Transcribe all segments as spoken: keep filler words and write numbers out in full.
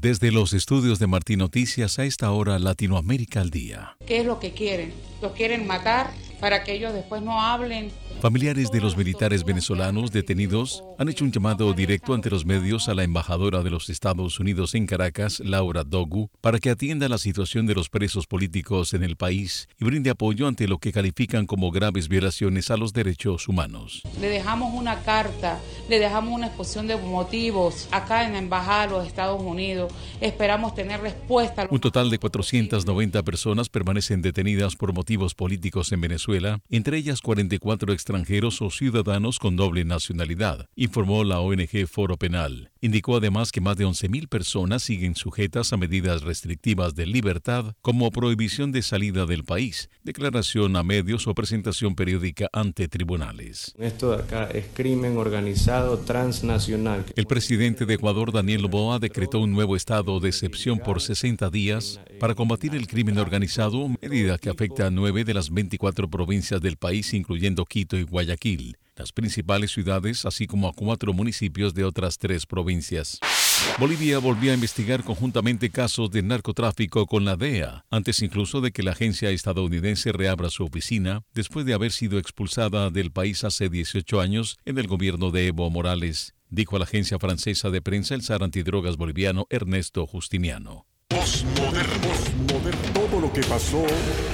Desde los estudios de Martín Noticias, a esta hora Latinoamérica al Día. ¿Qué es lo que quieren? Los quieren matar para que ellos después no hablen. Familiares de los militares venezolanos detenidos han hecho un llamado directo ante los medios a la embajadora de los Estados Unidos en Caracas, Laura Dogu, para que atienda la situación de los presos políticos en el país y brinde apoyo ante lo que califican como graves violaciones a los derechos humanos. Le dejamos una carta, le dejamos una exposición de motivos acá en la embajada de los Estados Unidos. Esperamos tener respuesta. Un total de cuatrocientas noventa personas permanecen detenidas por motivos políticos en Venezuela, entre ellas cuarenta y cuatro extranjeros o ciudadanos con doble nacionalidad, informó la O N G Foro Penal. Indicó además que más de once mil personas siguen sujetas a medidas restrictivas de libertad, como prohibición de salida del país, declaración a medios o presentación periódica ante tribunales. Esto de acá es crimen organizado transnacional. El presidente de Ecuador, Daniel Noboa, decretó un nuevo estado de excepción por sesenta días para combatir el crimen organizado, medida que afecta a nueve de las veinticuatro provincias del país, incluyendo Quito y Guayaquil, las principales ciudades, así como a cuatro municipios de otras tres provincias. Bolivia volvió a investigar conjuntamente casos de narcotráfico con la D E A, antes incluso de que la agencia estadounidense reabra su oficina, después de haber sido expulsada del país hace dieciocho años en el gobierno de Evo Morales, dijo a la agencia francesa de prensa el zar antidrogas boliviano Ernesto Justiniano. Postmoderno, postmoderno, todo lo que pasó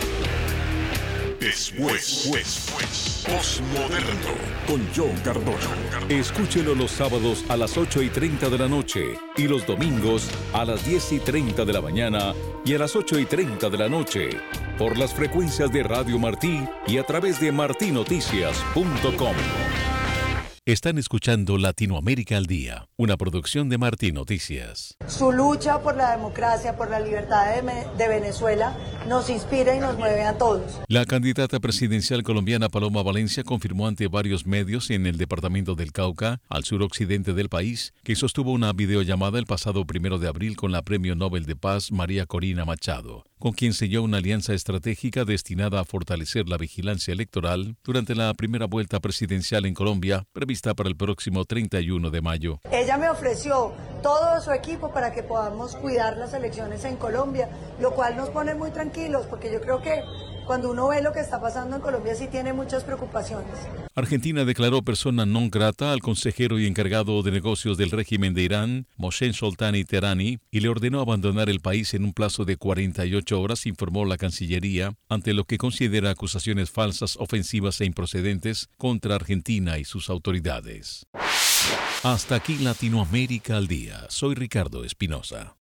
después, después, postmoderno, con John Cardona. Escúchelo los sábados a las ocho y treinta de la noche y los domingos a las diez y treinta de la mañana y a las ocho y treinta de la noche por las frecuencias de Radio Martí y a través de martí noticias punto com. Están escuchando Latinoamérica al Día, una producción de Martí Noticias. Su lucha por la democracia, por la libertad de, de Venezuela, nos inspira y nos mueve a todos. La candidata presidencial colombiana Paloma Valencia confirmó ante varios medios en el departamento del Cauca, al suroccidente del país, que sostuvo una videollamada el pasado primero de abril con la Premio Nobel de Paz María Corina Machado, con quien selló una alianza estratégica destinada a fortalecer la vigilancia electoral durante la primera vuelta presidencial en Colombia, prevista para el próximo treinta y uno de mayo. Ella me ofreció todo su equipo para que podamos cuidar las elecciones en Colombia, lo cual nos pone muy tranquilos, porque yo creo que cuando uno ve lo que está pasando en Colombia sí tiene muchas preocupaciones. Argentina declaró persona non grata al consejero y encargado de negocios del régimen de Irán, Mohsen Soltani Teherani, y le ordenó abandonar el país en un plazo de cuarenta y ocho horas, informó la Cancillería, ante lo que considera acusaciones falsas, ofensivas e improcedentes contra Argentina y sus autoridades. Hasta aquí Latinoamérica al Día. Soy Ricardo Espinosa.